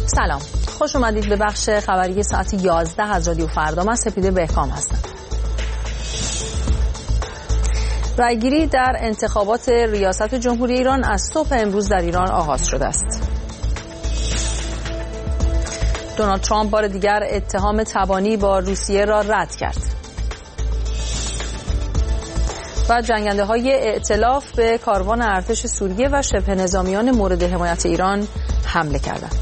سلام، خوش اومدید به بخش خبری ساعت 11 از رادیو فردا. من سپیده بهکام هستم. رایگیری در انتخابات ریاست جمهوری ایران از صبح امروز در ایران آغاز شده است. دونالد ترامپ بار دیگر اتهام تبانی با روسیه را رد کرد و جنگنده‌های ائتلاف به کاروان ارتش سوریه و شبه نظامیان مورد حمایت ایران حمله کردند.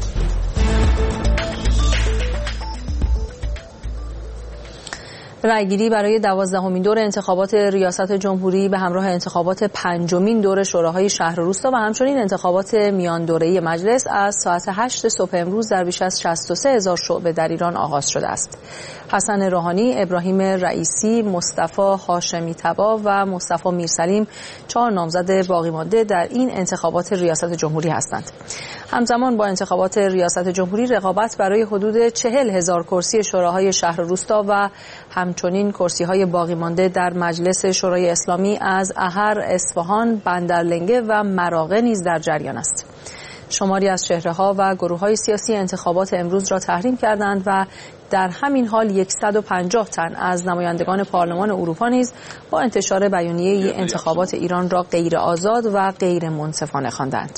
رایگیری برای 12مین دور انتخابات ریاست جمهوری به همراه انتخابات 5مین دور شوراهای شهر و روستا و همچنین انتخابات میان دوره‌ای مجلس از ساعت 8 صبح امروز در بیش از 63,000 شعبه در ایران آغاز شده است. حسن روحانی، ابراهیم رئیسی، مصطفی هاشمی طبا و مصطفی میرسلیم 4 نامزد باقی مانده در این انتخابات ریاست جمهوری هستند. همزمان با انتخابات ریاست جمهوری رقابت برای حدود 40,000 کرسی شوراهای شهر و روستا و همچنین کرسی‌های باقی مانده در مجلس شورای اسلامی از احر، اصفهان، بندرلنگه و مراغه نیز در جریان است. شماری از چهره‌ها و گروه‌های سیاسی انتخابات امروز را تحریم کردند و در همین حال 150 تن از نمایندگان پارلمان اروپا نیز با انتشار بیانیه انتخابات ایران را غیر آزاد و غیر منصفانه خواندند.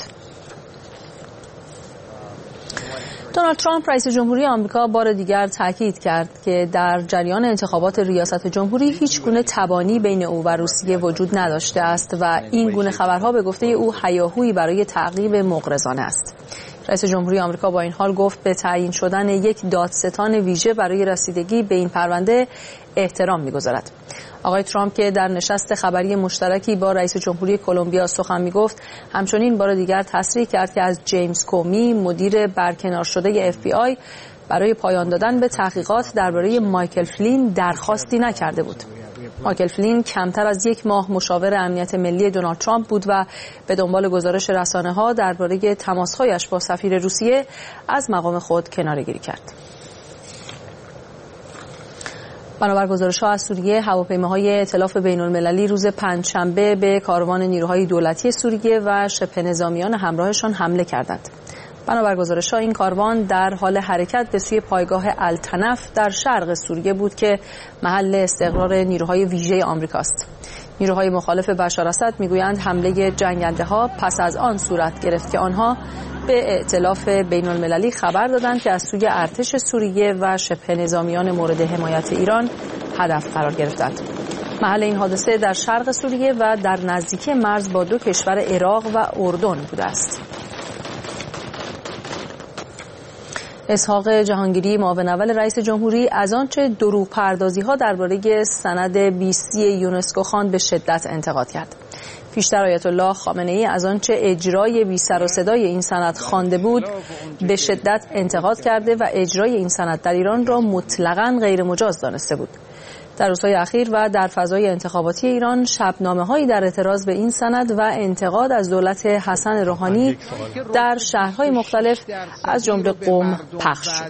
دونالد ترامپ رئیس جمهوری آمریکا بار دیگر تاکید کرد که در جریان انتخابات ریاست جمهوری هیچ گونه تبانی بین او و روسیه وجود نداشته است و این گونه خبرها به گفته او هیاهویی برای تعقیب مغرضانه است. رئیس جمهوری آمریکا با این حال گفت به تعیین شدن یک دادستان ویژه برای رسیدگی به این پرونده احترام می‌گذارد. آقای ترامپ که در نشست خبری مشترکی با رئیس جمهوری کلمبیا سخن می‌گفت، همچنین بار دیگر تصریح کرد که از جیمز کومی، مدیر برکنار شده FBI، برای پایان دادن به تحقیقات درباره مایکل فلین درخواستی نکرده بود. مایکل فلین کمتر از 1 ماه مشاور امنیت ملی دونالد ترامپ بود و به دنبال گزارش رسانه‌ها درباره تماس‌هایش با سفیر روسیه از مقام خود کناره‌گیری کرد. بنابر گزارش‌ها از سوریه، هواپیماهای ائتلاف بین‌المللی روز پنجشنبه به کاروان نیروهای دولتی سوریه و شبه نظامیان همراهشان حمله کردند. بنابر گزارش‌ها این کاروان در حال حرکت به سوی پایگاه التنف در شرق سوریه بود که محل استقرار نیروهای ویژه آمریکاست. نیروهای مخالف بشار اسد میگویند حمله جنگنده‌ها پس از آن صورت گرفت که آنها به ائتلاف بین‌المللی خبر دادند که از سوی ارتش سوریه و شبه نظامیان مورد حمایت ایران هدف قرار گرفتند. محل این حادثه در شرق سوریه و در نزدیکی مرز با 2 کشور عراق و اردن بوده است. اسحاق جهانگیری، معاون اول رئیس جمهوری، از آنچه دروغ پردازی‌ها درباره سند 20 یونسکو خواند به شدت انتقاد کرد. پیشتر آیت الله خامنه‌ای از آنچه اجرای بی سر و صدای این سند خوانده بود به شدت انتقاد کرده و اجرای این سند در ایران را مطلقاً غیر مجاز دانسته بود. در روزهای اخیر و در فضای انتخاباتی ایران شبنامه‌هایی در اعتراض به این سند و انتقاد از دولت حسن روحانی در شهرهای مختلف از جمله قم پخش شد.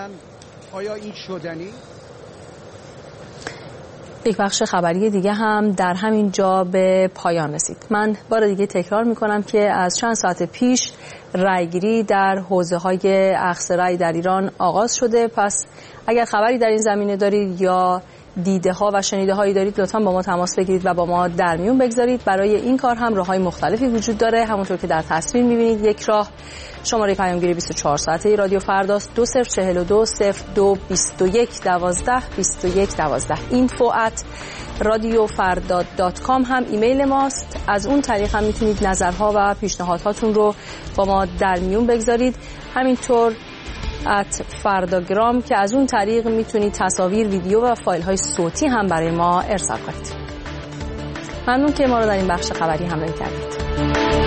یک بخش خبری دیگه هم در همین جا به پایان رسید. من بار دیگه تکرار میکنم که از چند ساعت پیش رایگیری در حوزه‌های اخذ رای در ایران آغاز شده. پس اگر خبری در این زمینه دارید یا دیده ها و شنیده هایی دارید، لطفاً با ما تماس بگیرید و با ما در میون بگذارید. برای این کار هم راههای مختلفی وجود داره. همونطور که در تصویر میبینید، یک راه شماره پیامگیری 24 ساعته رادیو فرداست 2042 02 21 12 21 12. info@radiofarda.com هم ایمیل ماست. از اون طریق هم میتونید نظرها و پیشنهادهاتون رو با ما در میون بگذارید. همینطور @فرداگرام که از اون طریق میتونید تصاویر، ویدیو و فایل های صوتی هم برای ما ارسال کنید. ممنون که ما رو در این بخش خبری همراهی کردید.